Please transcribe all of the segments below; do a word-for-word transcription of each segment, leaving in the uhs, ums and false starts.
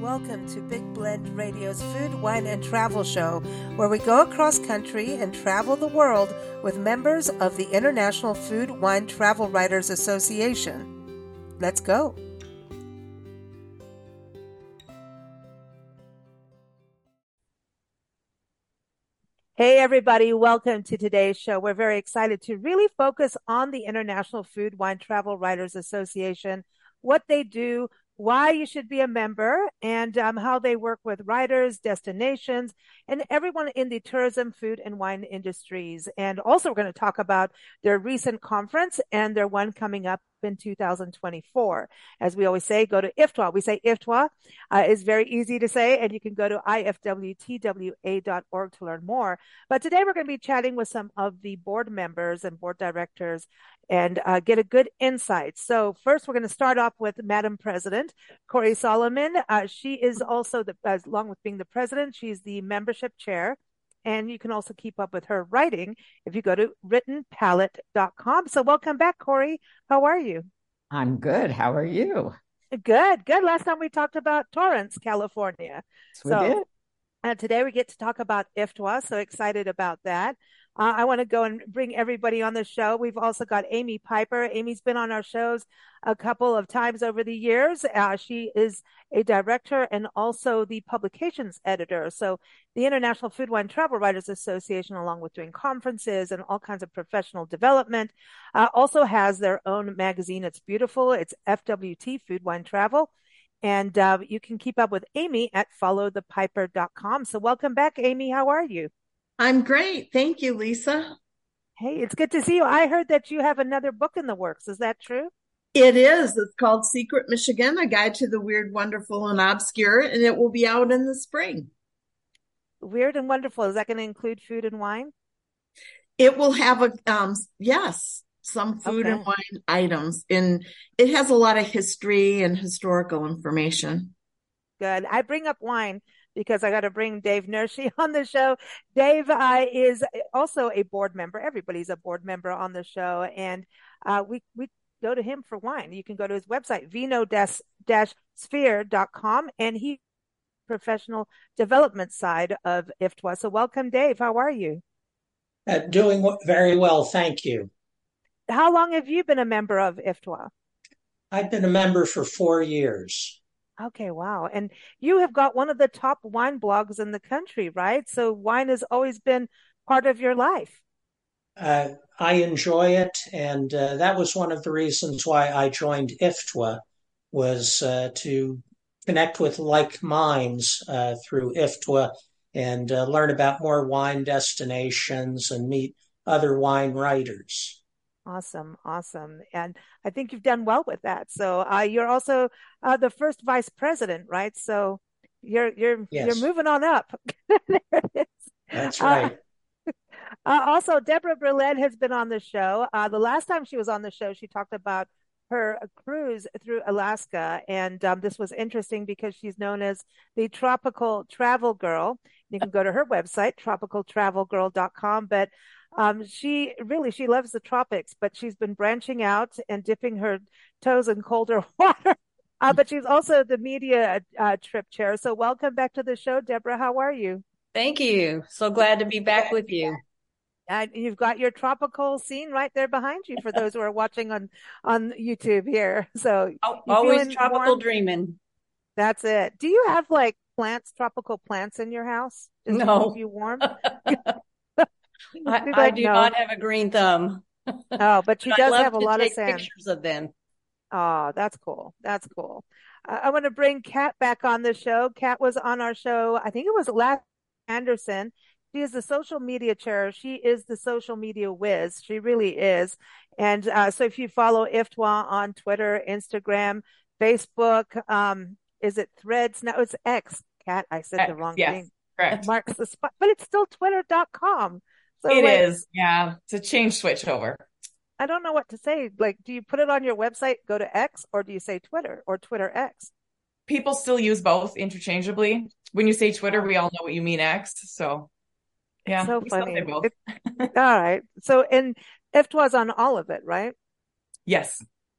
Welcome to Big Blend Radio's Food, Wine, and Travel Show, where we go across country and travel the world with members of the International Food, Wine, Travel Writers Association. Let's go. Hey, everybody. Welcome to today's show. We're very excited to really focus on the International Food, Wine, Travel Writers Association, what they do, why you should be a member, and um, how they work with writers, destinations, and everyone in the tourism, food, and wine industries. And also, we're going to talk about their recent conference and their one coming up in two thousand twenty-four. As we always say, go to I F T W A. We say I F T W A uh, is very easy to say, and you can go to I F W T W A dot org to learn more. But today we're going to be chatting with some of the board members and board directors and uh, get a good insight. So first, we're going to start off with Madam President, Corey Solomon. Uh, she is also, the, as along with being the president, she's the membership chair. And you can also keep up with her writing if you go to written palette dot com. So welcome back, Corey. How are you? I'm good. How are you? Good, good. Last time we talked about Torrance, California. Yes, we so did. Uh, today we get to talk about I F T W A, so excited about that. Uh, I want to go and bring everybody on the show. We've also got Amy Piper. Amy's been on our shows a couple of times over the years. Uh, she is a director and also the publications editor. So the International Food, Wine, Travel Writers Association, along with doing conferences and all kinds of professional development, uh, also has their own magazine. It's beautiful. It's F W T, Food, Wine, Travel. And uh, you can keep up with Amy at follow the piper dot com. So welcome back, Amy. How are you? I'm great. Thank you, Lisa. Hey, it's good to see you. I heard that you have another book in the works. Is that true? It is. It's called Secret Michigan, A Guide to the Weird, Wonderful, and Obscure, and it will be out in the spring. Weird and Wonderful. Is that going to include food and wine? It will have a, um, yes, some food Okay. and wine items. And it has a lot of history and historical information. Good. I bring up wine because I got to bring Dave Nershi on the show. Dave uh, is also a board member. Everybody's a board member on the show. And uh, we, we go to him for wine. You can go to his website, vino dash sphere dot com, and he professional development side of I F T W A. So welcome, Dave. How are you? Uh, doing w- very well, thank you. How long have you been a member of I F T W A? I've been a member for four years. Okay, wow. And you have got one of the top wine blogs in the country, right? So wine has always been part of your life. Uh, I enjoy it, and uh, that was one of the reasons why I joined I F T W A, was uh, to connect with like minds uh, through I F T W A and uh, learn about more wine destinations and meet other wine writers. Awesome, awesome. And I think you've done well with that. So uh, you're also uh, the first vice president, right? So you're you're Yes. you're moving on up. There it is. That's Uh, right. Uh, also, Deborah Berlin has been on the show. Uh, the last time she was on the show, she talked about her cruise through Alaska. And um, this was interesting because she's known as the tropical travel girl. You can go to her website, tropical travel girl dot com. But um, she really, she loves the tropics, but she's been branching out and dipping her toes in colder water. Uh, but she's also the media uh, trip chair. So welcome back to the show, Deborah. How are you? Thank you. So glad to be back with you. And you've got your tropical scene right there behind you for those who are watching on, on YouTube here. So Al- you Always feeling tropical warm? dreaming. That's it. Do you have like plants, tropical plants in your house just to No. keep you warm? I, She's I like, do no. not have a green thumb. Oh, but she But I does love have a to lot of take sand. pictures of them. Oh, that's cool. That's cool. Uh, I want to bring Kat back on the show. Kat was on our show. I think it was last Anderson. She is the social media chair. She is the social media whiz. She really is. And uh, so if you follow I F T W A on Twitter, Instagram, Facebook, um, is it Threads? No, it's X. Kat, I said the X, wrong yes, thing. correct. Marks the spot, but it's still twitter dot com. So It like, is, yeah. It's a change switch over. I don't know what to say. Like, do you put it on your website, go to X, or do you say Twitter or Twitter X? People still use both interchangeably. When you say Twitter, we all know what you mean X. So, yeah, So we still funny. say both. It- all right. So, and I F T W A's on all of it, right? Yes.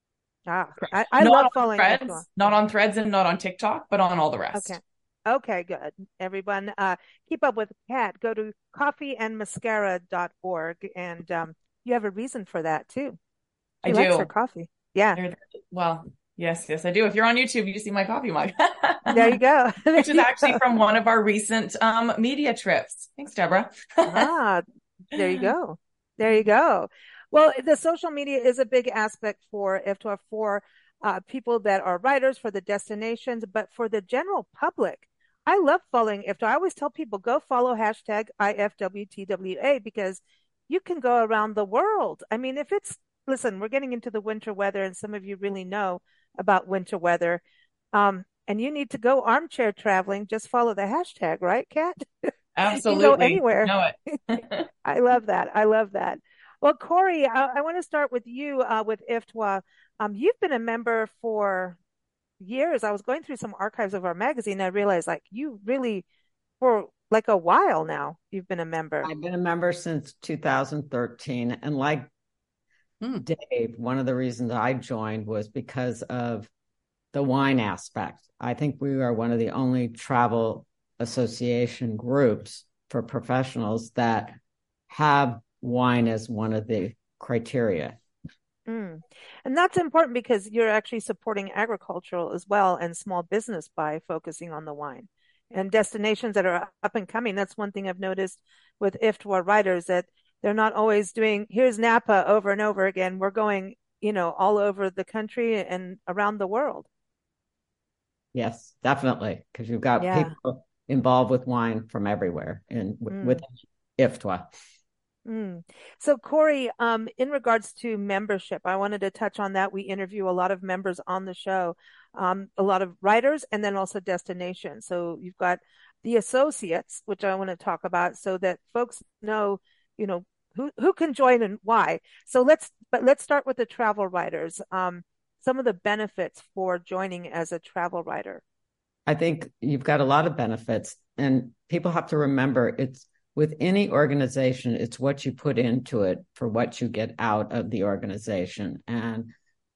Ah, Correct. I, I Not love on following F two A. threads, not on threads and not on TikTok, but on all the rest. Okay. Okay, good. Everyone, uh, keep up with Kat. Go to coffee and mascara dot org. And um, you have a reason for that too. I She likes do. her coffee. Yeah. There- Well, yes, yes, I do. If you're on YouTube, you see my coffee mug. There you go. There Which is you actually go. from one of our recent um, media trips. Thanks, Deborah. Ah, there you go. There you go. Well, the social media is a big aspect for F two F for uh, people that are writers, for the destinations, but for the general public. I love following F two A. I always tell people go follow hashtag I F W T W A because you can go around the world. I mean, if it's, listen, we're getting into the winter weather, and some of you really know about winter weather. Um, and you need to go armchair traveling, just follow the hashtag, right, Kat? You can go Absolutely. anywhere. Know it. I love that. I love that. Well, Corey, I, I want to start with you uh, with I F T W A. Um, you've been a member for years. I was going through some archives of our magazine. I realized like you really, for like a while now, you've been a member. I've been a member since two thousand thirteen. And like Hmm. Dave, one of the reasons I joined was because of the wine aspect. I think we are one of the only travel association groups for professionals that have wine as one of the criteria. Mm. And that's important because you're actually supporting agricultural as well and small business by focusing on the wine and destinations that are up and coming. That's one thing I've noticed with I F T W A writers that they're not always doing, here's Napa over and over again. We're going, you know, all over the country and around the world. Yes, definitely, because you've got Yeah. people involved with wine from everywhere and Mm. with I F T W A. Mm. So Corey, um, in regards to membership, I wanted to touch on that. We interview a lot of members on the show, um, a lot of writers, and then also destinations. So you've got the associates, which I want to talk about, so that folks know, you know, who who can join and why. So let's, but let's start with the travel writers. Um, some of the benefits for joining as a travel writer. I think you've got a lot of benefits, and people have to remember it's with any organization, it's what you put into it for what you get out of the organization. And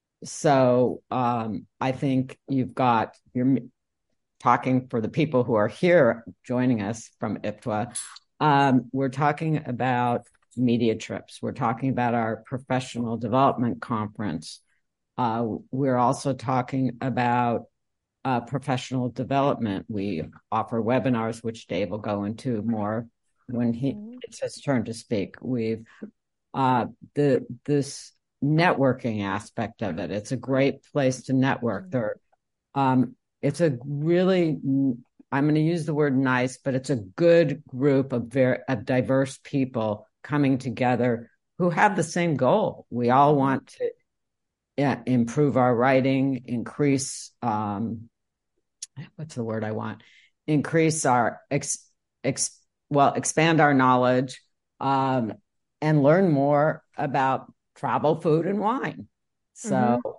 so um, I think you've got, you're talking for the people who are here joining us from I F T W A. Um, we're talking about media trips. We're talking about our professional development conference. Uh, we're also talking about uh, professional development. We offer webinars, which Dave will go into more when he it's his turn to speak. We've uh, the this networking aspect of it. It's a great place to network. There, um, it's a really, I'm going to use the word nice, but it's a good group of very of diverse people coming together who have the same goal. We all want to yeah, improve our writing, increase um, what's the word I want? Increase our ex, ex well, expand our knowledge, um, and learn more about travel, food, and wine. So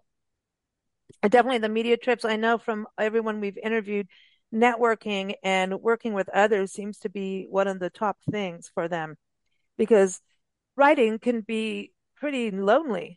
mm-hmm. Definitely the media trips. I know from everyone we've interviewed, networking and working with others seems to be one of the top things for them because writing can be pretty lonely.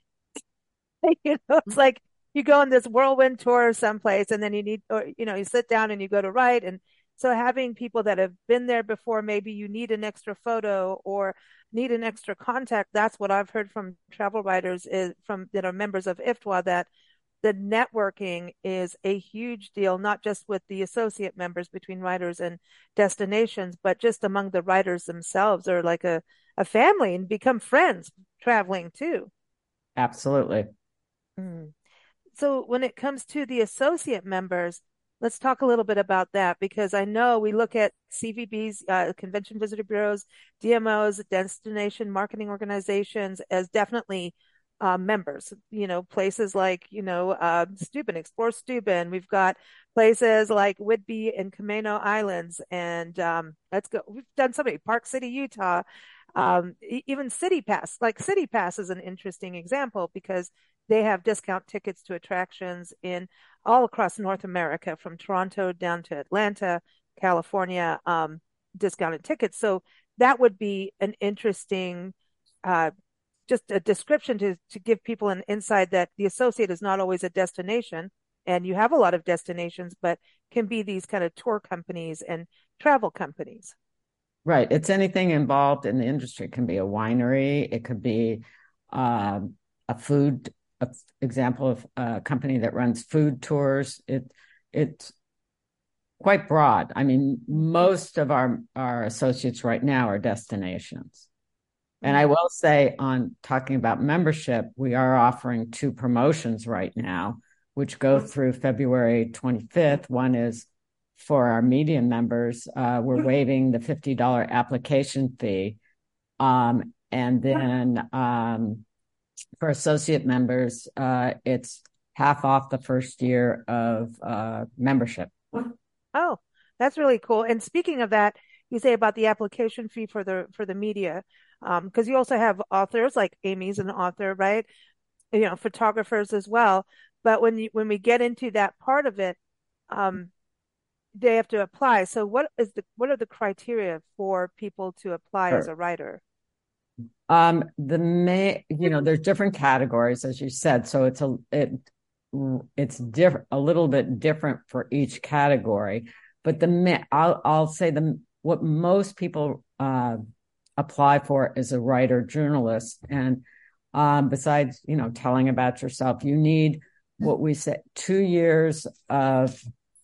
You know, it's like you go on this whirlwind tour someplace and then you need, or, you know, you sit down and you go to write. And so having people that have been there before, maybe you need an extra photo or need an extra contact. That's what I've heard from travel writers is from that are members of I F T W A, that the networking is a huge deal, not just with the associate members between writers and destinations, but just among the writers themselves or like a, a family and become friends traveling too. absolutely. Mm. So when it comes to the associate members, let's talk a little bit about that because I know we look at C V Bs, uh, convention visitor bureaus, D M Os, destination marketing organizations as definitely uh, members. You know, places like, you know, uh, Steuben, Explore Steuben. We've got places like Whidbey and Camano Islands. And um, let's go. We've done so many. Park City, Utah. Um, even City Pass. Like City Pass is an interesting example because they have discount tickets to attractions in all across North America, from Toronto down to Atlanta, California, um, discounted tickets. So that would be an interesting uh, just a description to, to give people an insight that the associate is not always a destination. And you have a lot of destinations, but can be these kind of tour companies and travel companies. Right. It's anything involved in the industry. It can be a winery. It could be um, a food a example of a company that runs food tours. It it's quite broad. I mean, most of our, our associates right now are destinations. And I will say, on talking about membership, we are offering two promotions right now, which go through February twenty-fifth. One is for our median members. Uh, we're waiving the fifty dollars application fee. Um, and then um, for associate members, uh, it's half off the first year of uh, membership. Oh, that's really cool. And speaking of that, you say about the application fee for the for the media, um, because you also have authors, like Amy's an author, right? You know, photographers as well. But when you when we get into that part of it, um, they have to apply. So what is the what are the criteria for people to apply Sure. as a writer? Um, the may, you know, there's different categories, as you said. So it's a it it's different, a little bit different for each category. But the I'll I'll say the what most people uh, apply for is a writer journalist, and um, besides, you know, telling about yourself, you need what we say two years of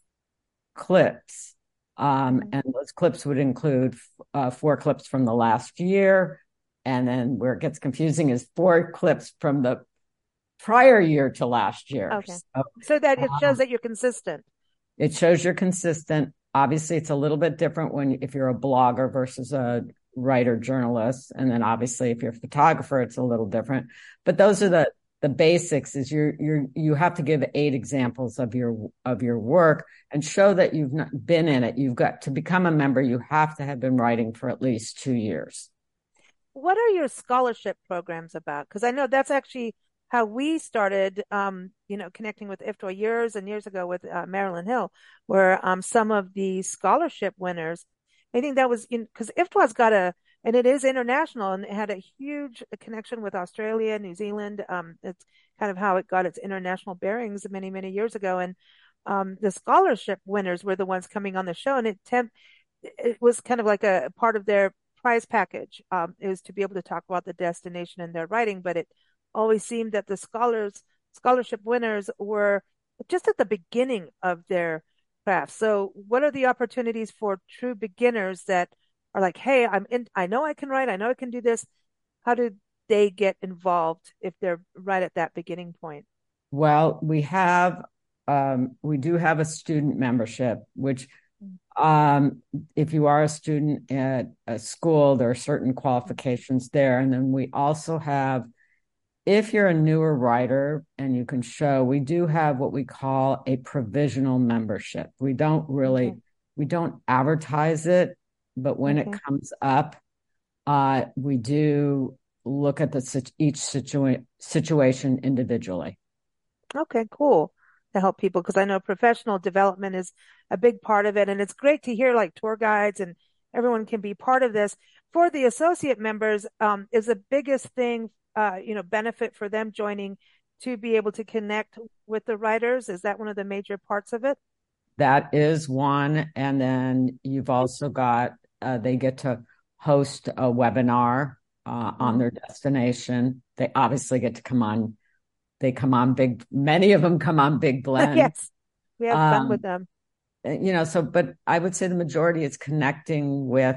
clips, um, and those clips would include uh, four clips from the last year. And then where it gets confusing is four clips from the prior year to last year. Okay. So, So that it shows um, that you're consistent. it shows you're consistent. Obviously, it's a little bit different when if you're a blogger versus a writer journalist. And then obviously, if you're a photographer, it's a little different. But those are the the basics. Is you're you're you have to give eight examples of your of your work and show that you've not been in it. You've got to become a member. You have to have been writing for at least two years. What are your scholarship programs about? Because I know that's actually how we started, um, you know, connecting with I F T W A years and years ago with uh, Marilyn Hill, where um, some of the scholarship winners, I think that was in, because I F T W A's got a, and it is international, and it had a huge connection with Australia, New Zealand. Um, it's kind of how it got its international bearings many, many years ago. And um, the scholarship winners were the ones coming on the show, and it temp- it was kind of like a part of their prize package, um, is to be able to talk about the destination in their writing, but it always seemed that the scholars, scholarship winners were just at the beginning of their craft. So what are the opportunities for true beginners that are like, hey, I'm in, I know I can write, I know I can do this. How do they get involved if they're right at that beginning point? Well, we have, um, we do have a student membership, which Um, if you are a student at a school, there are certain qualifications there. And then we also have, if you're a newer writer and you can show, we do have what we call a provisional membership. We don't really, okay. we don't advertise it, but when okay. it comes up, uh, we do look at the each situa- situation individually. Okay, cool. To help people, because I know professional development is a big part of it. And it's great to hear like tour guides and everyone can be part of this. For the associate members, um, is the biggest thing, uh, you know, benefit for them joining to be able to connect with the writers? Is that one of the major parts of it? That is one. And then you've also got, uh, they get to host a webinar uh, on their destination. They obviously get to come on They come on big, many of them come on Big Blend. Yes, we have fun um, with them. You know, so, but I would say the majority is connecting with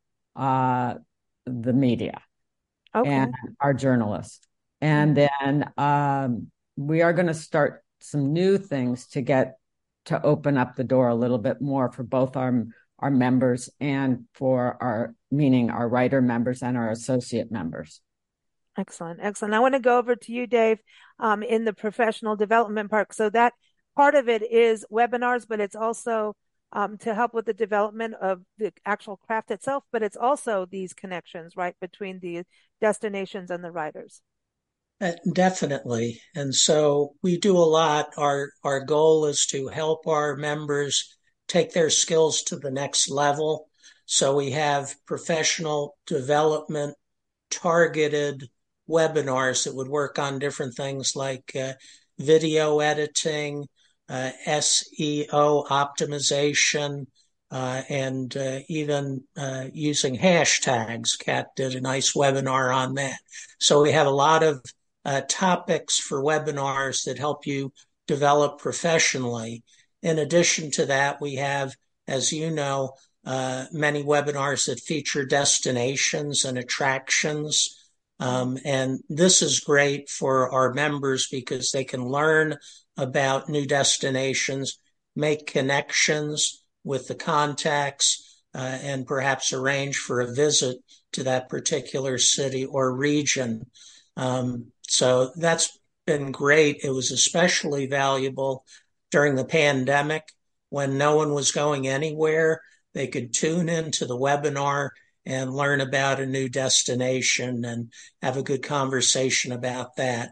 uh, the media okay. and our journalists. And then um, we are going to start some new things to get to open up the door a little bit more for both our our members and for our, meaning our writer members and our associate members. Excellent. Excellent. I want to go over to you, Dave, um, in the professional development part. So that part of it is webinars, but it's also um, to help with the development of the actual craft itself, but it's also these connections, right, between the destinations and the writers. Uh, definitely. And so we do a lot. Our, our goal is to help our members take their skills to the next level. So we have professional development targeted webinars that would work on different things like uh, video editing, uh, S E O optimization, uh, and uh, even uh, using hashtags. Kat did a nice webinar on that. So we have a lot of uh, topics for webinars that help you develop professionally. In addition to that, we have, as you know, uh, many webinars that feature destinations and attractions. Um, and this is great for our members because they can learn about new destinations, make connections with the contacts, uh, and perhaps arrange for a visit to that particular city or region. Um, so that's been great. It was especially valuable during the pandemic when no one was going anywhere. They could tune into the webinar and learn about a new destination and have a good conversation about that.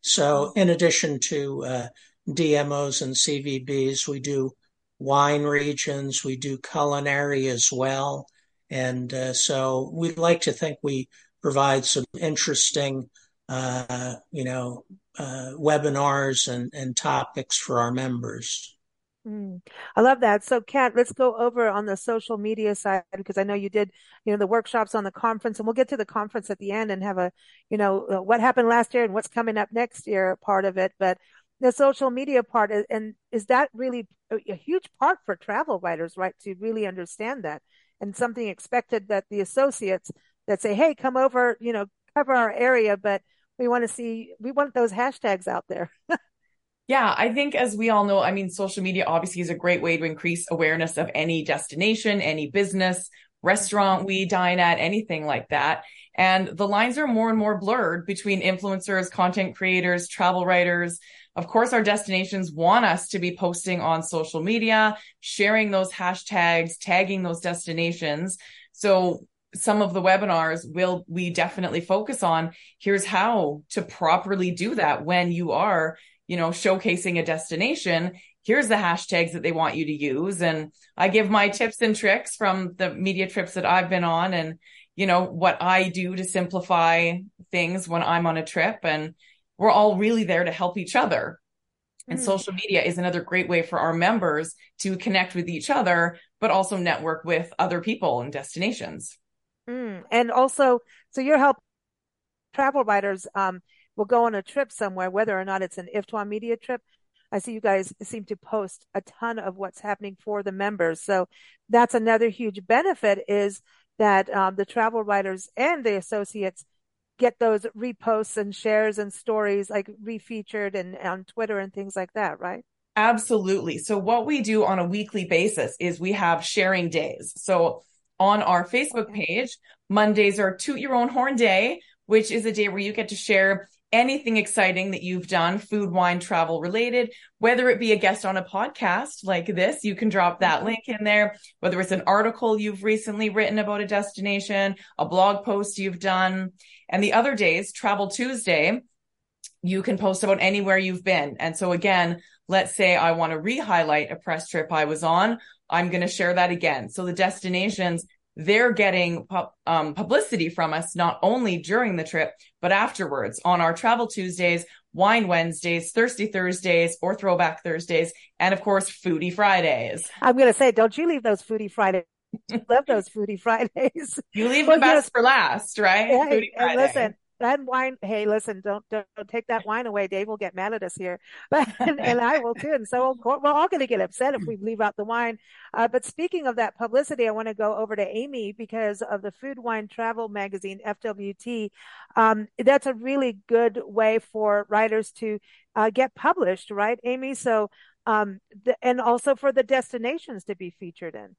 So in addition to uh, D M Os and C V Bs, we do wine regions, we do culinary as well. And uh, so we'd like to think we provide some interesting, uh, you know, uh, webinars and, and topics for our members. Mm, I love that. So, Kat, let's go over on the social media side because I know you did, you know, the workshops on the conference, and we'll get to the conference at the end and have a, you know, uh, what happened last year and what's coming up next year part of it. But the social media part, is, and is that really a, a huge part for travel writers, right? To really understand that and something expected that the associates that say, hey, come over, you know, cover our area, but we want to see, we want those hashtags out there. Yeah, I think as we all know, I mean, social media obviously is a great way to increase awareness of any destination, any business, restaurant we dine at, anything like that. And the lines are more and more blurred between influencers, content creators, travel writers. Of course, our destinations want us to be posting on social media, sharing those hashtags, tagging those destinations. So some of the webinars will we definitely focus on here's how to properly do that when you are, you know, showcasing a destination. Here's the hashtags that they want you to use. And I give my tips and tricks from the media trips that I've been on and, you know, what I do to simplify things when I'm on a trip. And we're all really there to help each other. Mm. And social media is another great way for our members to connect with each other, but also network with other people and destinations. Mm. And also, so you're helping travel writers, um, will go on a trip somewhere, whether or not it's an I F T W A media trip. I see you guys seem to post a ton of what's happening for the members. So that's another huge benefit is that um, the travel writers and the associates get those reposts and shares and stories like refeatured and on Twitter and things like that, right? Absolutely. So what we do on a weekly basis is we have sharing days. So on our Facebook Okay. page, Mondays are Toot Your Own Horn Day, which is a day where you get to share anything exciting that you've done, food, wine, travel related, whether it be a guest on a podcast like this, you can drop that link in there, whether it's an article you've recently written about a destination, a blog post you've done. And the other days, Travel Tuesday, you can post about anywhere you've been. And so again, let's say I want to re-highlight a press trip I was on, I'm going to share that again. So the destinations, they're getting pu- um, publicity from us, not only during the trip, but afterwards on our Travel Tuesdays, Wine Wednesdays, Thirsty Thursdays, or Throwback Thursdays, and of course, Foodie Fridays. I'm going to say, don't you leave those Foodie Fridays. Love those Foodie Fridays. You leave Well, the best you know, for last, right? yeah, Foodie and Friday. listen, that wine, hey, listen, don't, don't, don't take that wine away. Dave will get mad at us here, but, and, and I will too. And so we're all going to get upset if we leave out the wine. Uh, but speaking of that publicity, I want to go over to Amy because of the Food, Wine, Travel magazine, F W T. Um, that's a really good way for writers to uh, get published, right, Amy? So, um, the, and also for the destinations to be featured in.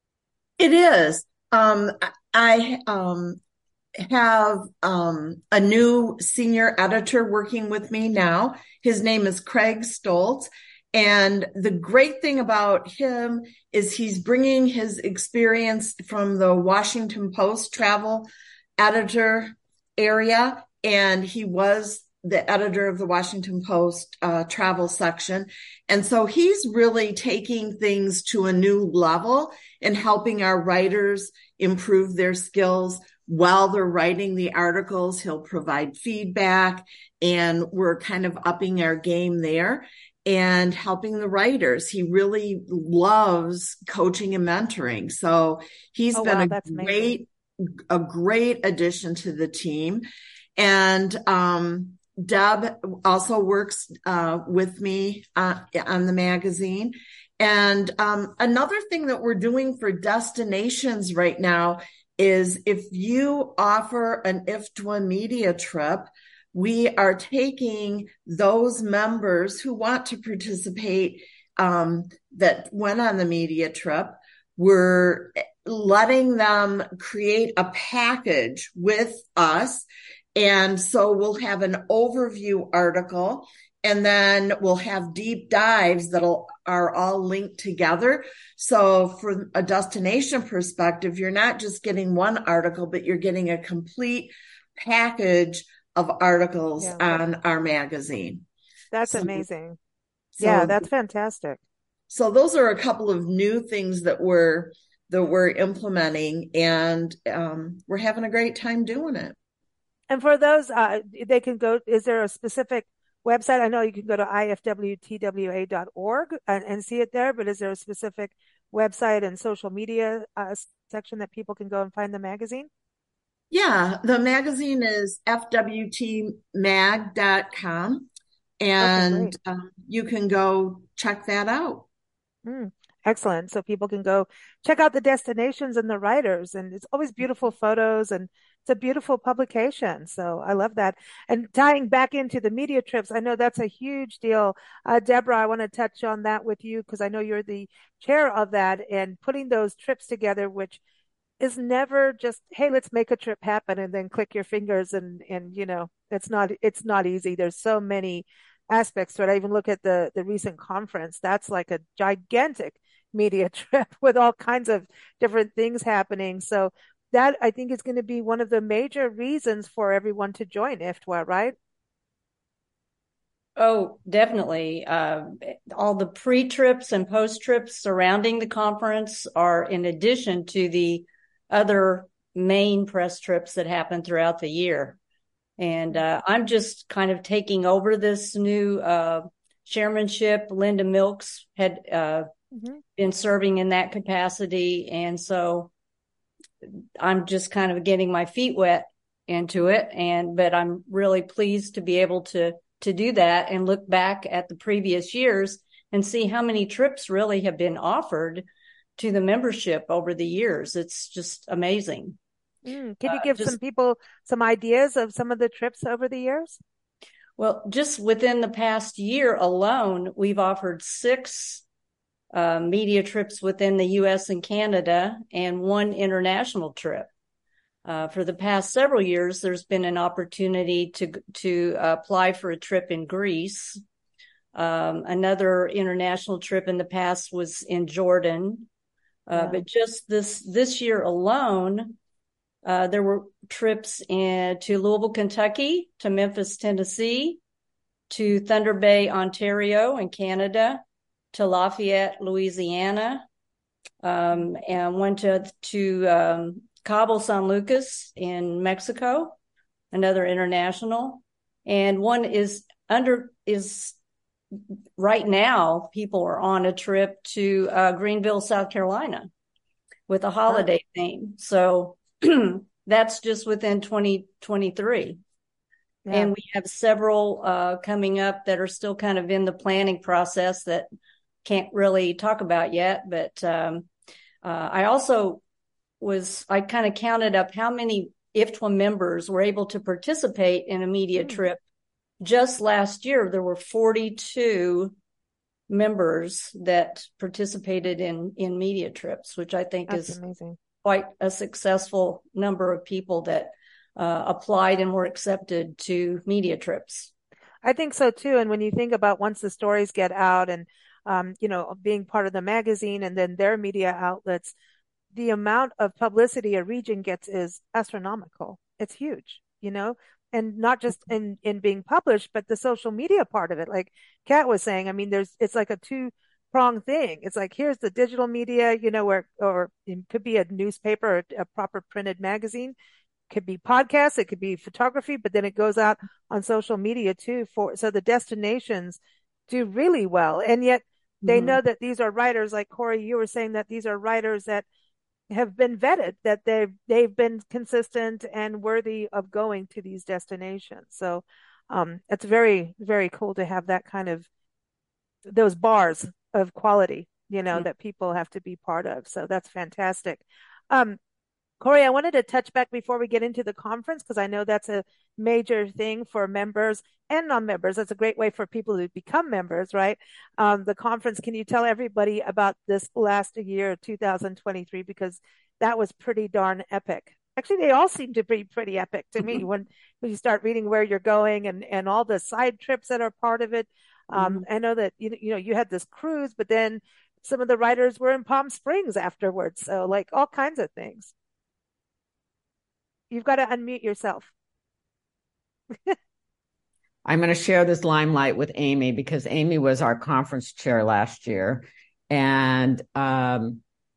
It is. Um, I, um, have um, a new senior editor working with me now. His name is Craig Stoltz. And the great thing about him is he's bringing his experience from the Washington Post travel editor area. And he was the editor of the Washington Post uh, travel section. And so he's really taking things to a new level and helping our writers improve their skills while they're writing the articles, he'll provide feedback, and we're kind of upping our game there and helping the writers. He really loves coaching and mentoring. So he's Oh, been wow, a that's amazing. great, a great addition to the team. And, um, Deb also works, uh, with me, uh, on the magazine. And, um, another thing that we're doing for destinations right now is if you offer an I F T W A media trip, we are taking those members who want to participate, um, that went on the media trip. We're letting them create a package with us. And so we'll have an overview article, and then we'll have deep dives that are all linked together. So from a destination perspective, you're not just getting one article, but you're getting a complete package of articles Yeah. on our magazine. That's So- amazing. So, Yeah, that's fantastic. so those are a couple of new things that we're that we're implementing, and um, we're having a great time doing it. And for those, uh, they can go, is there a specific website? I know you can go to I F W T W A dot org and, and see it there, but is there a specific website and social media uh, section that people can go and find the magazine? Yeah, the magazine is F W T mag dot com, and Okay, um, you can go check that out. Mm, excellent. So people can go check out the destinations and the writers, and it's always beautiful photos, and it's a beautiful publication. So I love that. And tying back into the media trips, I know that's a huge deal. Uh, Deborah, I want to touch on that with you because I know you're the chair of that, and putting those trips together, which is never just, hey, let's make a trip happen and then click your fingers and, and, you know, it's not, it's not easy. There's so many aspects to it. I even look at the, the recent conference. That's like a gigantic media trip with all kinds of different things happening. So that I think is going to be one of the major reasons for everyone to join I F T W A, right? Oh, definitely. Uh, all the pre-trips and post-trips surrounding the conference are in addition to the other main press trips that happen throughout the year. And uh, I'm just kind of taking over this new uh, chairmanship. Linda Milks had uh, mm-hmm. been serving in that capacity. And so I'm just kind of getting my feet wet into it. And but I'm really pleased to be able to to do that and look back at the previous years and see how many trips really have been offered to the membership over the years. It's just amazing. Mm. Can you give uh, just, some people some ideas of some of the trips over the years? Well, just within the past year alone, we've offered six uh, media trips within the U S and Canada and one international trip. Uh, for the past several years, there's been an opportunity to to apply for a trip in Greece. Um, another international trip in the past was in Jordan. Uh, yeah. But just this this year alone, uh, there were trips in, to Louisville, Kentucky, to Memphis, Tennessee, to Thunder Bay, Ontario in Canada, to Lafayette, Louisiana, um, and one to, to um, Cabo San Lucas in Mexico, another international. And one is under, is right now, people are on a trip to uh, Greenville, South Carolina with a holiday oh. theme. So that's just within twenty twenty-three. Yeah. And we have several uh, coming up that are still kind of in the planning process that can't really talk about yet. But um, uh, I also was, I kind of counted up how many I F T W A members were able to participate in a media mm. trip. Just last year, there were forty-two members that participated in, in media trips, which I think That's is amazing. Quite a successful number of people that uh, applied and were accepted to media trips. I think so too. And when you think about once the stories get out and, um, you know, being part of the magazine and then their media outlets, the amount of publicity a region gets is astronomical. It's huge, you know, and not just in, in being published, but the social media part of it. Like Kat was saying, I mean, there's, it's like a two prong thing. It's like, here's the digital media, you know, where, or it could be a newspaper or a proper printed magazine. could be podcasts, it could be photography, but then it goes out on social media too. For so the destinations do really well, and yet they mm-hmm. know that these are writers like Corey. You were saying that these are writers that have been vetted, that they've they've been consistent and worthy of going to these destinations. So um, it's very very cool to have that kind of those bars of quality, you know, mm-hmm. that people have to be part of. So that's fantastic. Um, Corey, I wanted to touch back before we get into the conference, because I know that's a major thing for members and non-members. That's a great way for people to become members, right? Um, the conference, can you tell everybody about this last year, two thousand twenty-three, because that was pretty darn epic. Actually, they all seem to be pretty epic to me when, when you start reading where you're going and, and all the side trips that are part of it. Um, mm-hmm. I know that, you, you know, you had this cruise, but then some of the writers were in Palm Springs afterwards. So like all kinds of things. You've got to unmute yourself. I'm going to share this limelight with Amy, because Amy was our conference chair last year, and um,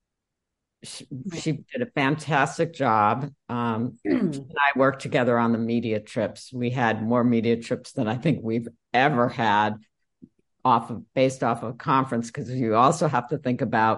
she, she did a fantastic job. Um, she and I worked together on the media trips. We had more media trips than I think we've ever had off of based off of conference, because you also have to think about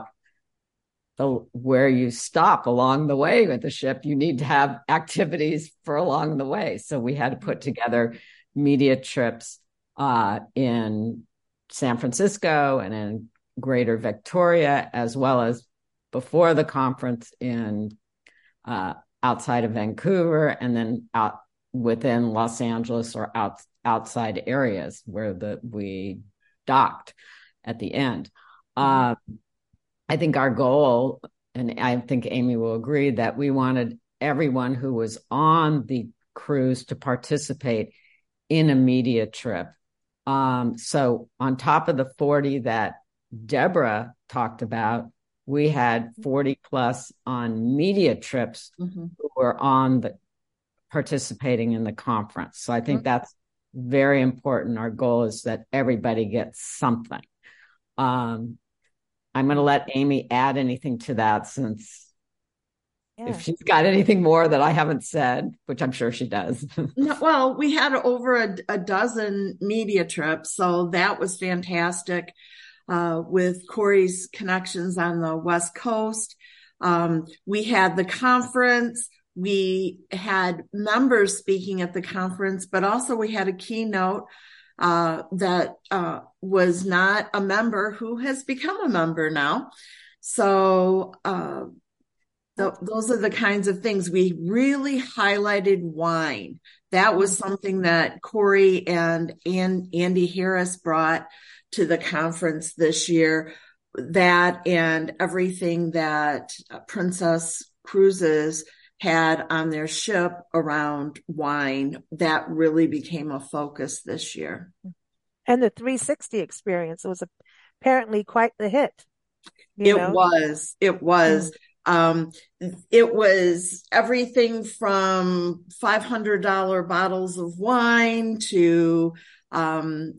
the where you stop along the way with the ship. You need to have activities for along the way. So we had to put together media trips uh, in San Francisco and in Greater Victoria, as well as before the conference in uh, outside of Vancouver, and then out within Los Angeles or out outside areas where the we docked at the end. Mm-hmm. Uh, I think our goal, and I think Amy will agree, that we wanted everyone who was on the cruise to participate in a media trip. Um, so on top of the forty that Deborah talked about, we had forty plus on media trips mm-hmm. who were on the participating in the conference. So I think mm-hmm. that's very important. Our goal is that everybody gets something. Um, I'm going to let Amy add anything to that, since yeah. if she's got anything more that I haven't said, which I'm sure she does. No, well, we had over a, a dozen media trips, so that was fantastic. Uh, with Corey's connections on the West Coast, um, we had the conference. We had members speaking at the conference, but also we had a keynote Uh, that uh, was not a member who has become a member now. So uh, th- those are the kinds of things. We really highlighted wine. That was something that Corey and, and Andy Harris brought to the conference this year. That and everything that Princess Cruises had on their ship around wine, that really became a focus this year. And the three sixty experience was apparently quite the hit. It know? was, it was, mm. um, it was everything from five hundred dollars bottles of wine to, um,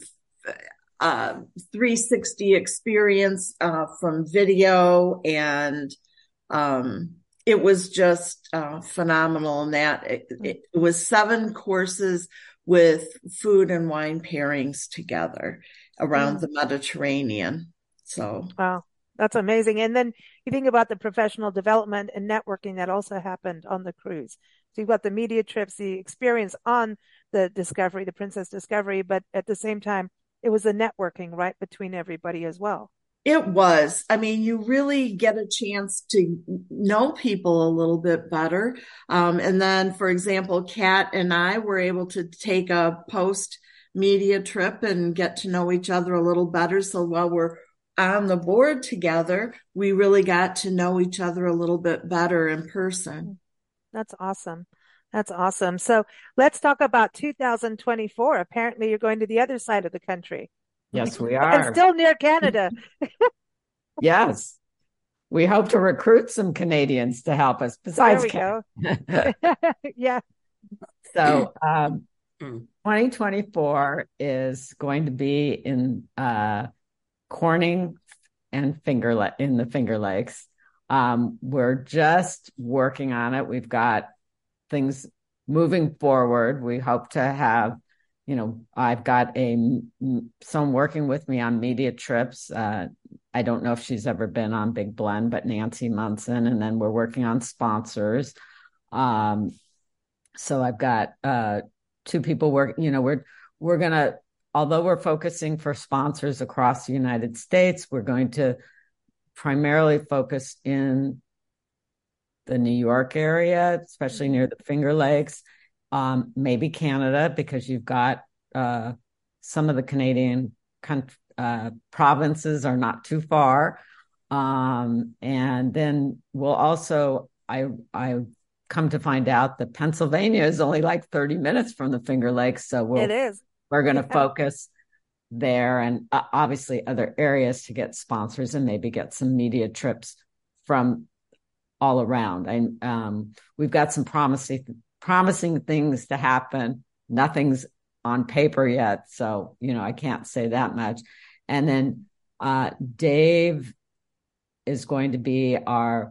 uh, three sixty experience, uh, from video, and, um, it was just uh, phenomenal in that it, it was seven courses with food and wine pairings together around mm. the Mediterranean. So, wow, that's amazing. And then you think about the professional development and networking that also happened on the cruise. So you've got the media trips, the experience on the Discovery, the Princess Discovery, but at the same time, it was the networking right between everybody as well. It was. I mean, you really get a chance to know people a little bit better. Um, and then, for example, Kat and I were able to take a post media trip and get to know each other a little better. So while we're on the board together, we really got to know each other a little bit better in person. That's awesome. That's awesome. So let's talk about two thousand twenty-four. Apparently you're going to the other side of the country. Yes, we are. And still near Canada. Yes. We hope to recruit some Canadians to help us besides there we go. Yeah. So um, twenty twenty-four is going to be in uh, Corning and Finger La- in the Finger Lakes. Um, we're just working on it. We've got things moving forward. We hope to have, you know, I've got a someone working with me on media trips. Uh, I don't know if she's ever been on Big Blend, but Nancy Munson, and then we're working on sponsors. Um, so I've got uh, two people work. You know, we're we're gonna, although we're focusing for sponsors across the United States, we're going to primarily focus in the New York area, especially near the Finger Lakes, um, maybe Canada, because you've got uh, some of the Canadian country, uh, provinces are not too far. Um, and then we'll also, I, I come to find out that Pennsylvania is only like thirty minutes from the Finger Lakes. So we'll, it is. we're going to Yeah. focus there, and uh, obviously other areas to get sponsors and maybe get some media trips from all around. I, um, we've got some promising, promising things to happen. Nothing's on paper yet, so, you know, I can't say that much. And then uh, Dave is going to be our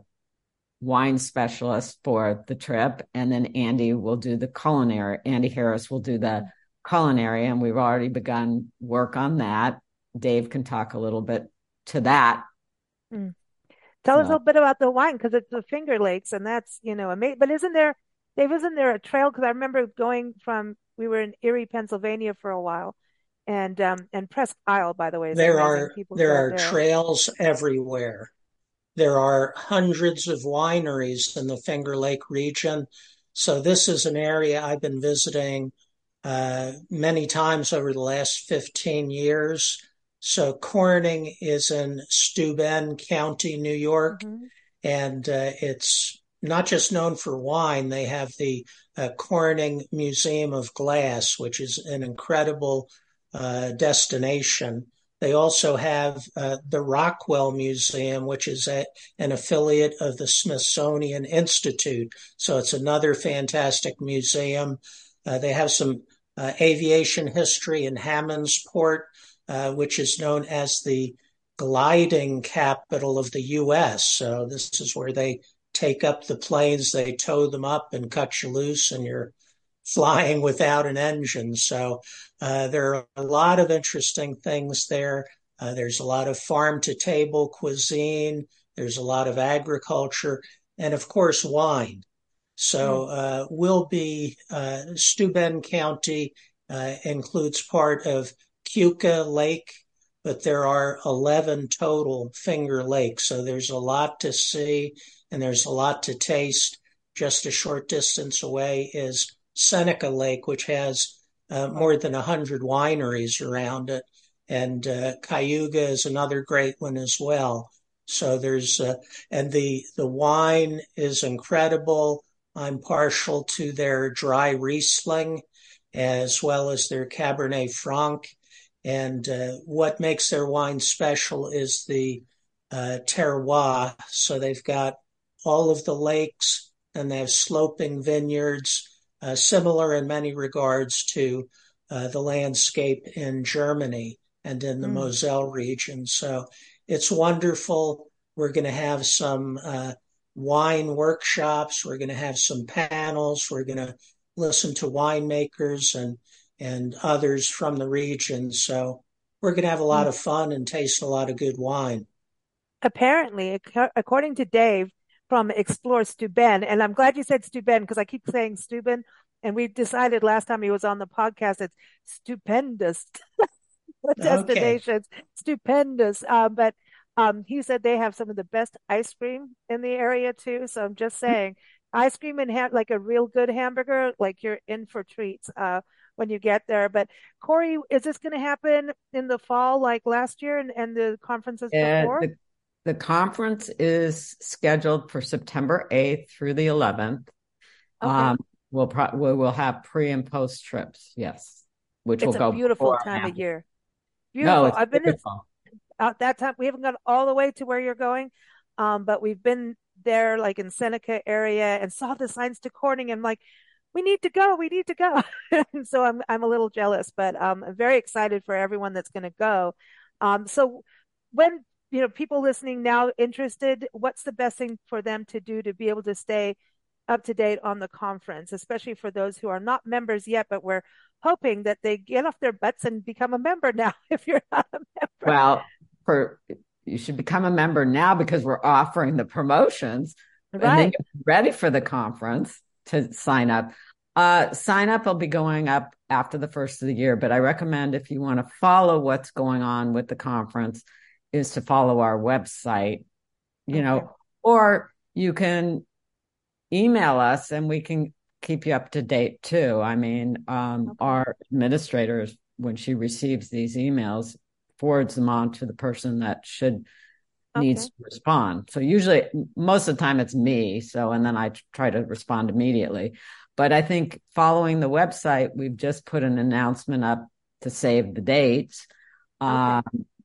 wine specialist for the trip. And then Andy will do the culinary. Andy Harris will do the culinary, and we've already begun work on that. Dave can talk a little bit to that. Mm. Tell so. us a little bit about the wine, because it's the Finger Lakes, and that's, you know, amazing. But isn't there, Dave, isn't there a trail? Because I remember going from, we were in Erie, Pennsylvania for a while, and um, and Presque Isle, by the way. Is there are People there are there. trails everywhere. There are hundreds of wineries in the Finger Lake region. So this is an area I've been visiting uh, many times over the last fifteen years. So Corning is in Steuben County, New York, mm-hmm. and uh, it's not just known for wine. They have the uh, Corning Museum of Glass, which is an incredible uh, destination. They also have uh, the Rockwell Museum, which is a, an affiliate of the Smithsonian Institute. So it's another fantastic museum. Uh, they have some uh, aviation history in Hammondsport, uh, which is known as the gliding capital of the U S. So this is where they take up the planes, they tow them up and cut you loose, and you're flying without an engine. So uh, there are a lot of interesting things there. Uh, there's a lot of farm-to-table cuisine. There's a lot of agriculture, and of course, wine. So uh, we'll be, uh, Steuben County uh, includes part of Keuka Lake, but there are eleven total Finger Lakes. So there's a lot to see, and there's a lot to taste. Just a short distance away is Seneca Lake, which has uh, more than one hundred wineries around it. And uh, Cayuga is another great one as well. So there's, uh, and the, the wine is incredible. I'm partial to their dry Riesling as well as their Cabernet Franc. And uh, what makes their wine special is the uh, terroir. So they've got all of the lakes, and they have sloping vineyards, uh, similar in many regards to uh, the landscape in Germany and in the mm. Moselle region. So it's wonderful. We're going to have some uh, wine workshops. We're going to have some panels. We're going to listen to winemakers and and others from the region. So we're going to have a lot of fun and taste a lot of good wine. Apparently, according to Dave from Explore Steuben, and I'm glad you said Steuben because I keep saying Steuben, and we decided last time he was on the podcast, it's stupendous destinations, okay. Stupendous. Um, but um, he said they have some of the best ice cream in the area too. So I'm just saying, ice cream and ha- like a real good hamburger, like you're in for treats. Uh, when you get there. But Corey, is this going to happen in the fall like last year and, and the conferences uh, before? The, the conference is scheduled for September eighth through the eleventh. Okay. Um, we'll, pro- we will have pre and post trips. Yes. Which it's will go a beautiful time of year. Beautiful. No, it's I've been beautiful. At that time. We haven't gone all the way to where you're going. Um, but we've been there like in Seneca area and saw the signs to Corning and like, we need to go. We need to go. So I'm I'm a little jealous, but um, I'm very excited for everyone that's going to go. Um, so when you know people listening now interested, what's the best thing for them to do to be able to stay up to date on the conference, especially for those who are not members yet, but we're hoping that they get off their butts and become a member now if you're not a member. Well, for you should become a member now because we're offering the promotions. Right. And then you're ready for the conference to sign up. Uh, sign up will be going up after the first of the year, but I recommend if you want to follow what's going on with the conference is to follow our website, you okay. know, or you can email us and we can keep you up to date too. I mean, um, okay. our administrators, when she receives these emails, forwards them on to the person that should okay. needs to respond. So usually, most of the time it's me. So, and then I try to respond immediately. But I think following the website, we've just put an announcement up to save the dates. Okay. Um,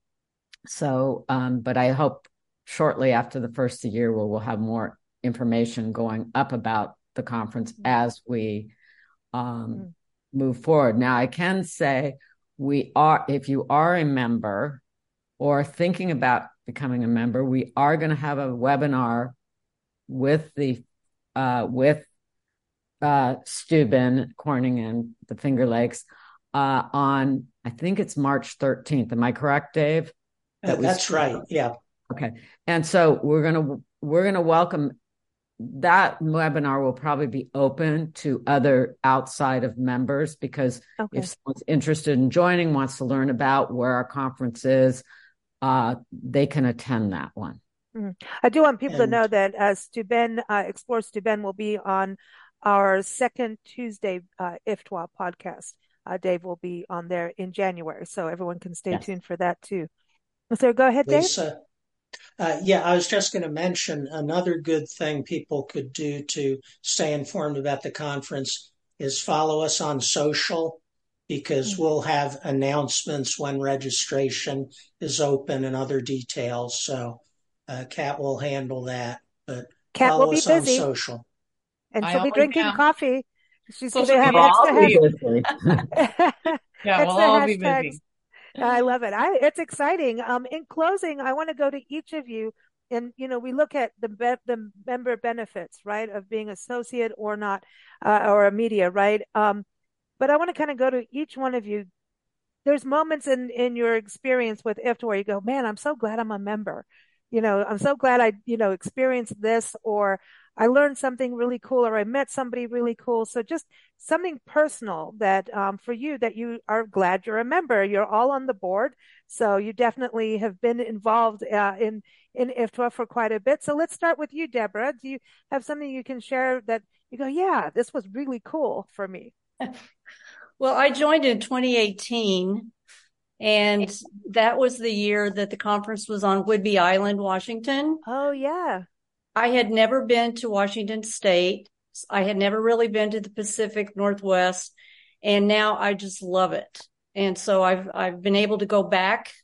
so, um, but I hope shortly after the first of the year, we'll, we'll have more information going up about the conference mm-hmm. as we um, mm-hmm. move forward. Now, I can say we are, if you are a member or thinking about becoming a member, we are going to have a webinar with the, uh, with uh, Steuben, Corning, and the Finger Lakes uh, on, I think it's March thirteenth. Am I correct, Dave? That uh, that's right. Yeah. Okay. And so we're going to, we're going to welcome that webinar will probably be open to other outside of members because okay. if someone's interested in joining, wants to learn about where our conference is, uh, they can attend that one. Mm. I do want people and, to know that uh, Steuben, uh, Explore Steuben will be on our second Tuesday uh, I F T W A podcast. Uh, Dave will be on there in January, so everyone can stay yes. tuned for that too. So go ahead, Lisa, Dave. Uh, yeah, I was just going to mention another good thing people could do to stay informed about the conference is follow us on social because mm-hmm. we'll have announcements when registration is open and other details. So uh, Kat will handle that, but Kat follow will be us busy. on social. And she'll I be drinking am. coffee. She's going to have extra hashtags. Yeah, we'll all be busy. I love it. I, it's exciting. Um, in closing, I want to go to each of you, and you know, we look at the be- the member benefits, right, of being associate or not, uh, or a media, right? Um, but I want to kind of go to each one of you. There's moments in in your experience with I F T where you go, man, I'm so glad I'm a member. You know, I'm so glad I, you know, experienced this, or I learned something really cool, or I met somebody really cool. So just something personal that um, for you that you are glad you're a member. You're all on the board. So you definitely have been involved uh, in, in I F T W A for quite a bit. So let's start with you, Deborah. Do you have something you can share that you go, yeah, this was really cool for me? Well, I joined in twenty eighteen. And that was the year that the conference was on Whidbey Island, Washington. Oh, yeah. I had never been to Washington State. I had never really been to the Pacific Northwest. And now I just love it. And so I've I've been able to go back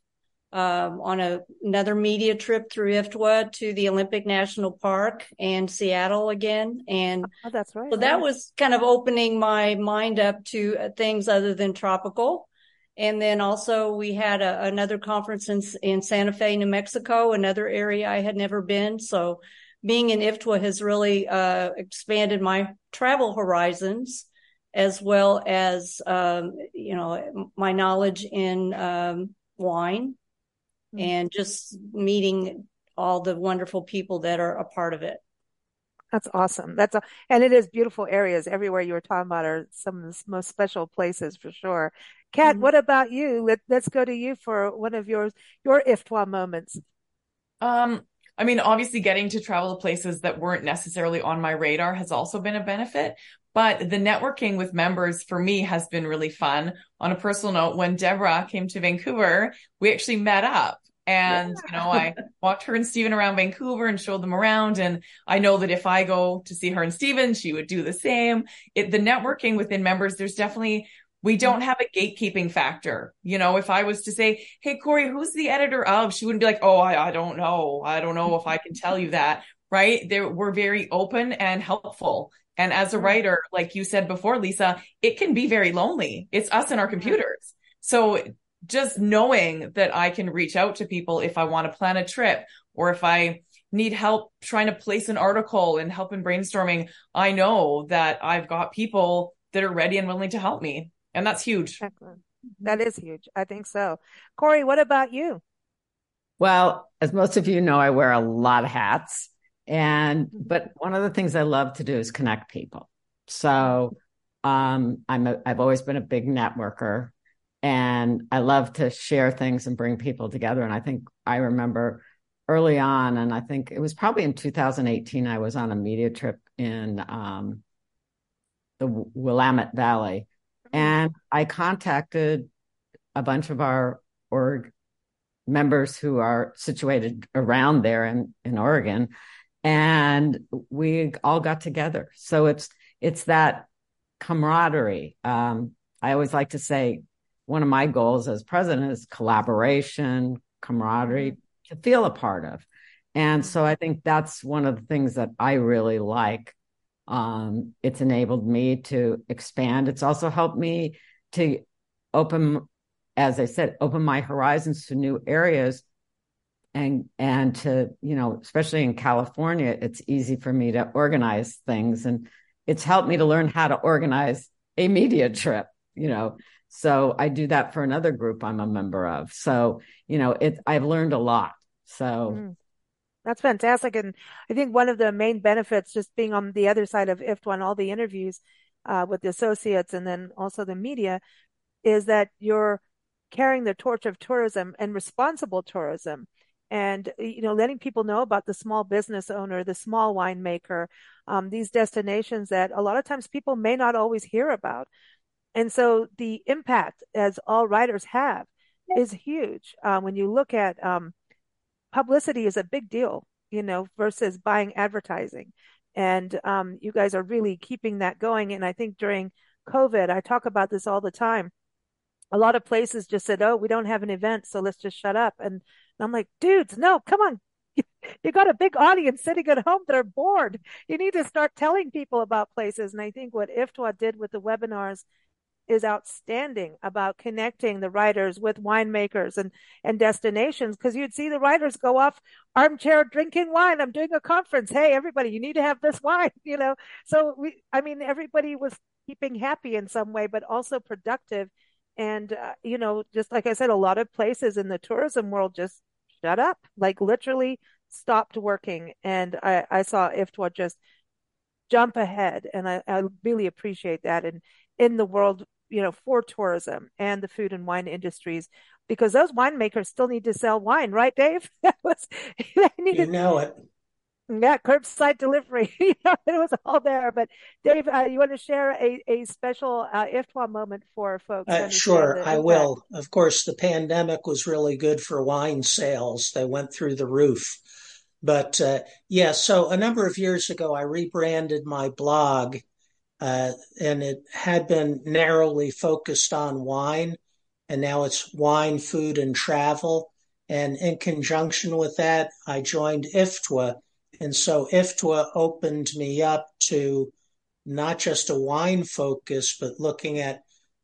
um, on a, another media trip through I F T W A to the Olympic National Park and Seattle again. And oh, that's right. So that was kind of opening my mind up to things other than tropical. And then also we had a, another conference in, in Santa Fe, New Mexico, another area I had never been. So being in I F T W A has really uh, expanded my travel horizons as well as, um, you know, my knowledge in um, wine mm-hmm. and just meeting all the wonderful people that are a part of it. That's awesome. That's a, and it is beautiful areas. Everywhere you were talking about are some of the most special places for sure. Kat, mm-hmm. what about you? Let, let's go to you for one of yours, your I F T W A moments. Um, I mean, obviously getting to travel to places that weren't necessarily on my radar has also been a benefit, but the networking with members for me has been really fun. On a personal note, when Deborah came to Vancouver, we actually met up. And, yeah. you know, I walked her and Stephen around Vancouver and showed them around. And I know that if I go to see her and Stephen, she would do the same. It, the networking within members, there's definitely, we don't have a gatekeeping factor. You know, if I was to say, hey, Corey, who's the editor of? She wouldn't be like, oh, I, I don't know. I don't know if I can tell you that. Right. They're, we're very open and helpful. And as a writer, like you said before, Lisa, it can be very lonely. It's us and our computers. So just knowing that I can reach out to people if I want to plan a trip or if I, need help trying to place an article and help in brainstorming, I know that I've got people that are ready and willing to help me. And that's huge. Excellent. That is huge. I think so. Corey, what about you? Well, as most of you know, I wear a lot of hats. And, but one of the things I love to do is connect people. So, um, I'm a, I've always been a big networker, and I love to share things and bring people together. And I think I remember early on, and I think it was probably in two thousand eighteen, I was on a media trip in, um, the Willamette Valley, and I contacted a bunch of our org members who are situated around there in, in Oregon, and we all got together. So it's, it's that camaraderie. Um, I always like to say one of my goals as president is collaboration, camaraderie, mm-hmm. to feel a part of. And so I think that's one of the things that I really like. Um, it's enabled me to expand. It's also helped me to open, as I said, open my horizons to new areas, and, and to, you know, especially in California, it's easy for me to organize things, and it's helped me to learn how to organize a media trip, you know. So I do that for another group I'm a member of. So, you know, it, I've learned a lot. So mm. That's fantastic. And I think one of the main benefits, just being on the other side of I F T W A and all the interviews uh, with the associates and then also the media, is that you're carrying the torch of tourism and responsible tourism, and, you know, letting people know about the small business owner, the small winemaker, um, these destinations that a lot of times people may not always hear about. And so the impact, as all writers have, is huge. Uh, when you look at um, publicity is a big deal, you know, versus buying advertising. And um, you guys are really keeping that going. And I think during COVID, I talk about this all the time. A lot of places just said, oh, we don't have an event, so let's just shut up. And I'm like, dudes, no, come on. You got a big audience sitting at home that are bored. You need to start telling people about places. And I think what I F T W A did with the webinars is outstanding about connecting the writers with winemakers and, and destinations, because you'd see the writers go off armchair drinking wine. I'm doing a conference. Hey, everybody, you need to have this wine, you know? So we, I mean, everybody was keeping happy in some way, but also productive. And, uh, you know, just like I said, a lot of places in the tourism world just shut up, like literally stopped working. And I, I saw I F T W A just jump ahead. And I, I really appreciate that. And in the world, you know, for tourism and the food and wine industries, because those winemakers still need to sell wine, right, Dave? That was, they needed, you know it. Yeah, curbside delivery. You know, it was all there. But Dave, uh, you want to share a, a special uh, I F T W A moment for folks? Uh, sure, I will. Of course, the pandemic was really good for wine sales. They went through the roof. But uh, yeah, so a number of years ago, I rebranded my blog. Uh, and it had been narrowly focused on wine, and now it's wine, food, and travel. And in conjunction with that, I joined I F T W A. And so I F T W A opened me up to not just a wine focus, but looking at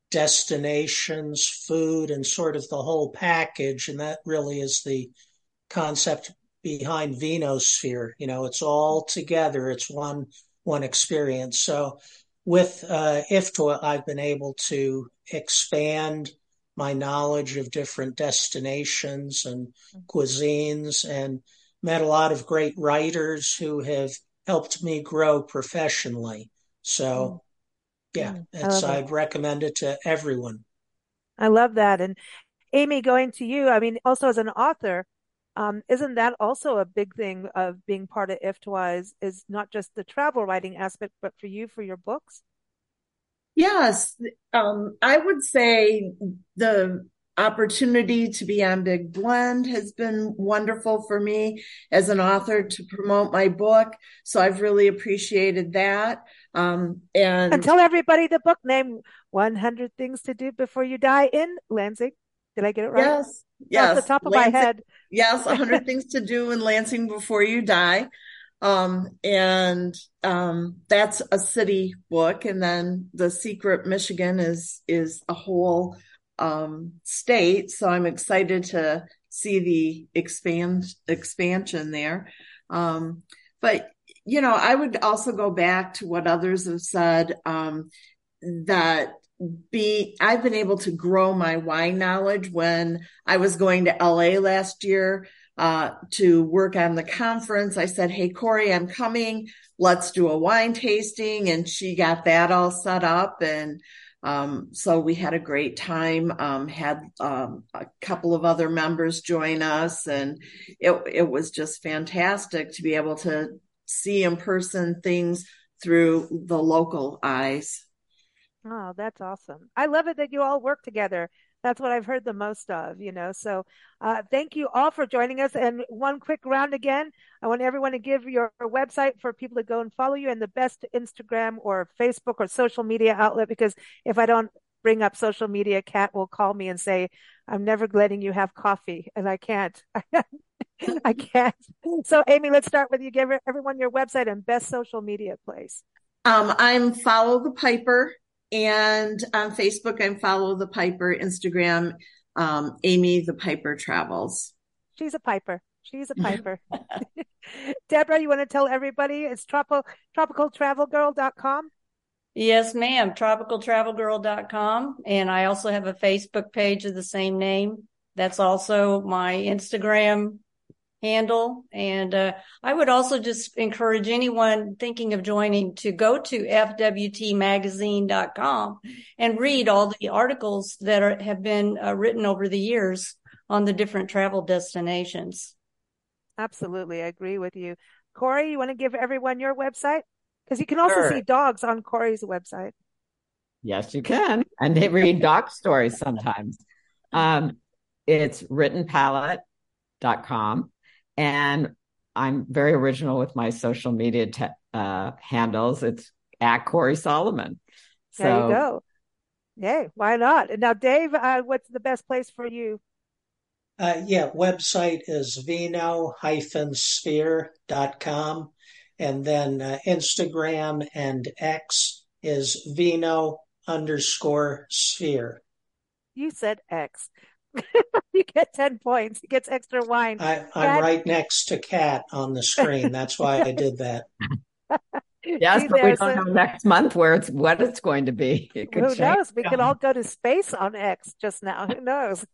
destinations, food, and sort of the whole package. And that really is the concept behind Vinosphere. You know, it's all together. It's one, one experience. So with uh, I F T W A, I've been able to expand my knowledge of different destinations and cuisines, and met a lot of great writers who have helped me grow professionally. So, yeah, it's, I'd recommend it to everyone. I love that. And Amy, going to you, I mean, also as an author, Um, isn't that also a big thing of being part of I F T W A is, is not just the travel writing aspect, but for you, for your books? Yes. Um, I would say the opportunity to be on Big Blend has been wonderful for me as an author to promote my book. So I've really appreciated that. Um, and, and tell everybody the book name, one hundred Things to Do Before You Die in Lansing. Did I get it right? Yes. Yes. Off the top of Lansing, my head. Yes. one hundred Things to Do in Lansing Before You Die. Um, and, um, that's a city book. And then The Secret Michigan is, is a whole, um, state. So I'm excited to see the expand, expansion there. Um, but, you know, I would also go back to what others have said, um, that be, I've been able to grow my wine knowledge. When I was going to L A last year, uh, to work on the conference, I said, "Hey, Corey, I'm coming. Let's do a wine tasting." And she got that all set up. And, um, so we had a great time, um, had, um, a couple of other members join us, and it, it was just fantastic to be able to see in person things through the local eyes. Oh, that's awesome. I love it that you all work together. That's what I've heard the most of, you know. So uh, thank you all for joining us. And one quick round again. I want everyone to give your website for people to go and follow you, and the best Instagram or Facebook or social media outlet, because if I don't bring up social media, Kat will call me and say, "I'm never letting you have coffee." And I can't. I can't. So Amy, let's start with you. Give everyone your website and best social media place. Um, I'm Follow the Piper. And on Facebook, I'm Follow the Piper. Instagram, um, Amy the Piper Travels. She's a piper. She's a piper. Deborah, you want to tell everybody it's tropical tropical travel girl dot com? Yes, ma'am. tropical travel girl dot com. And I also have a Facebook page of the same name. That's also my Instagram handle. And uh, I would also just encourage anyone thinking of joining to go to F W T magazine dot com and read all the articles that are, have been uh, written over the years on the different travel destinations. Absolutely. I agree with you. Corey, you want to give everyone your website? Because you can also Sure. see dogs on Corey's website. Yes, you can. And they read dog stories sometimes. Um, it's written palette dot com. And I'm very original with my social media te- uh, handles. It's at Corey Solomon. So, There you go. Yay, why not? And now, Dave, uh, what's the best place for you? Uh, yeah, website is vino dash sphere dot com. And then uh, Instagram and X is vino underscore sphere. You said X. You get ten points. He gets extra wine. I, I'm Kat? right next to Kat on the screen. That's why I did that. yes, See but we there, don't so- know next month where it's what it's going to be. It could Who change. knows? We could all go to space on X just now. Who knows?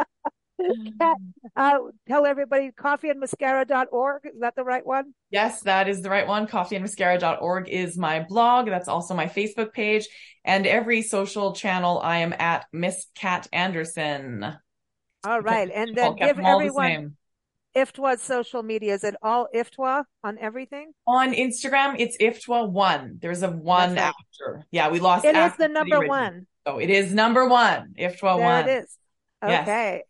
Kat, uh, tell everybody coffee and mascara dot org. Is that the right one? Yes, that is the right one. coffee and mascara dot org is my blog. That's also my Facebook page. And every social channel, I am at Miss Kat Anderson. All right. And then I'll keep give them all the everyone same. I F T W A's social media. Is it all I F T W A on everything? On Instagram, it's I F T W A one. There's a one That's after. Yeah, we lost It is after the the number original. one. So it is number one. I F T W A There one. it is. Yes. Okay.